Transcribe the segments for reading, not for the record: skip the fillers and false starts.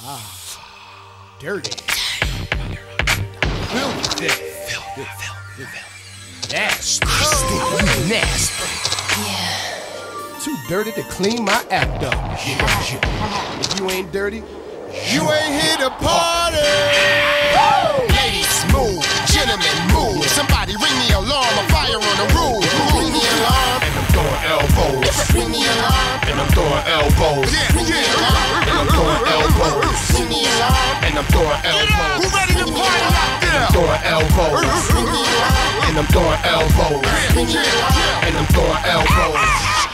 Dirty. Filthy. Nasty. Nasty. Yeah. Too dirty to clean my act up. If you ain't dirty, you ain't here to party. Ladies, move. Gentlemen, move. Somebody ring the alarm. A fire on the roof. Ring the alarm. And I'm throwing elbows. Ring the alarm. And I'm throwing elbows. Ring the alarm. And I'm throwing elbows. Ring the alarm. And I'm throwing elbows. Who ready to party out there? Throwing elbows. Ring the alarm. And I'm throwing elbows. Ring the alarm. And I'm throwing elbows.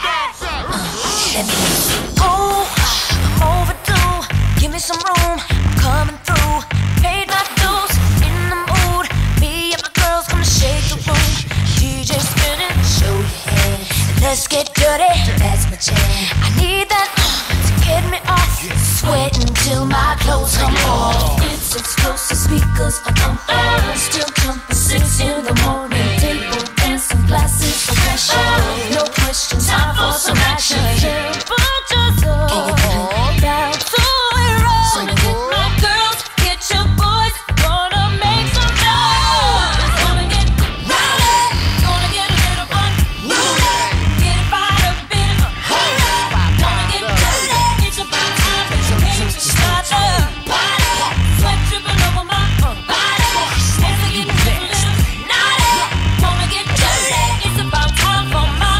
Oh, overdue. Give me some room. I'm coming through. Paid my dues. In the mood. Me and my girls gonna shake the room. DJ spinning. Show your head. Let's get dirty. That's my jam. I need that to get me off. Sweating till my clothes come off. It's explosive speakers on still jumping 6 in the morning. Table dancing, glasses of pressure. No questions, time for some action. Put your soul down to it. So my girls, get your boys, gonna make some noise. Gonna get rowdy, gonna get a little fun. Get it fired up in it. Gonna get dirty. It's about time that you came to start the party. Sweat dripping over my body. Hands are getting a little naughty. Gonna get dirty. It's about time for my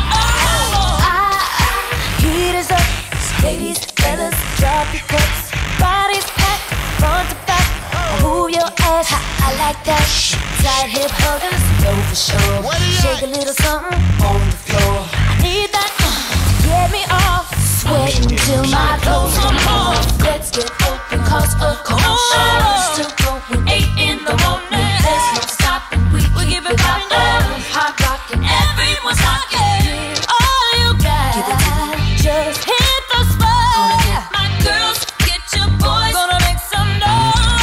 heat is up. Ladies, fellas, drop your cups. Bodies packed, front to back. Move your ass, I like that. Side hip huggers, know for sure. Shake a little something on the floor. I need that to get me off. Sweating till my clothes come off. Let's get open, cause a commotion. Still going 8 in the morning. There's no stopping, we give it poppin'. Hot rockin', everyone's rockin'. All you got, just hit the spot. My girls, get your boys, gonna make some noise.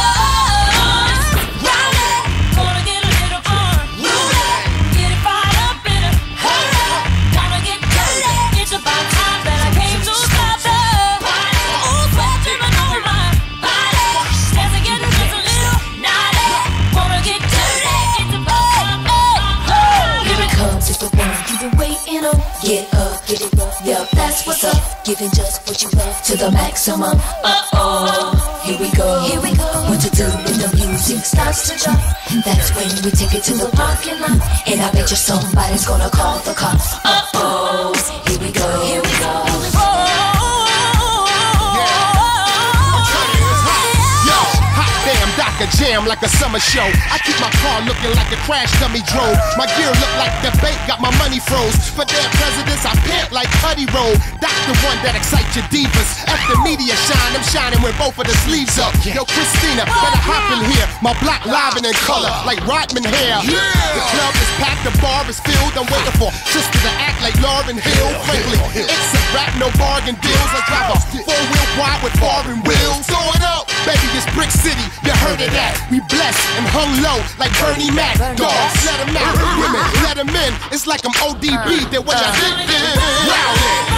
Rowdy, gonna get a little fun. Get it fired up in a hurry. Gonna get dirty. It's about time that I came to stop the party. Ooh, sweat dripping over my body. As I get just a little naughty. Wanna get dirty. It's about time. Here it comes, it's the one you've been waiting on. Get up, get it rough, yup, that's what's up. Giving just what you love to the maximum. Here we go. What to do when the music starts to jump? That's when we take it to the parking lot. And I bet you somebody's gonna call the cops. Here we go. A jam like a summer show. I keep my car looking like a crash dummy drove. My gear look like the bank got my money froze. For their presidents, I pant like Cuddy Roll. That's the one that excites your divas. At the media shine, I'm shining with both of the sleeves up. Yo, Christina, better hop in here. My block live and in color, like Rodman hair. The club is packed, the bar is filled. I'm waiting for sister to act like Lauryn Hill. Frankly, it's a rap, no bargain deals. I drive a 4-wheel wide with foreign wheels. Throw it up, baby, it's Brick City. You heard it. We blessed and hung low like Bernie Mac. Dogs, let them out. Women, let them in. It's like I'm ODB. They're when I hit them.